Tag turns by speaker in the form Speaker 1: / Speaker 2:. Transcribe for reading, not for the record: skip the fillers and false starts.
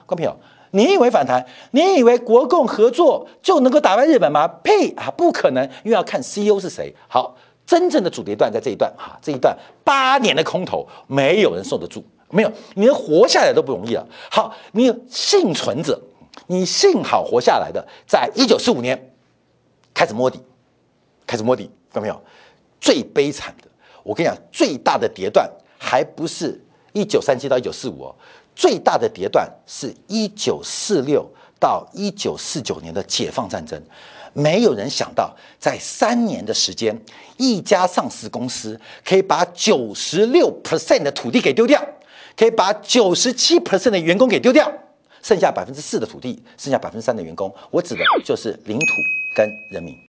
Speaker 1: 观众朋友，你以为反弹？你以为国共合作就能够打败日本吗？呸啊，不可能！因为要看 CEO 是谁。好，真正的主跌段在这一段哈，这一段8年的空头，没有人受得住，没有，你能活下来都不容易了。好，你幸存者，你幸好活下来的，在1945年开始摸底，看到没有？最悲惨的，我跟你讲，最大的跌段还不是1937到1945哦，最大的跌段是1946到1949年的解放战争。没有人想到，在3年的时间，一家上市公司可以把96% 的土地给丢掉，可以把97% 的员工给丢掉，剩下4%的土地，剩下3%的员工。我指的就是领土跟人民。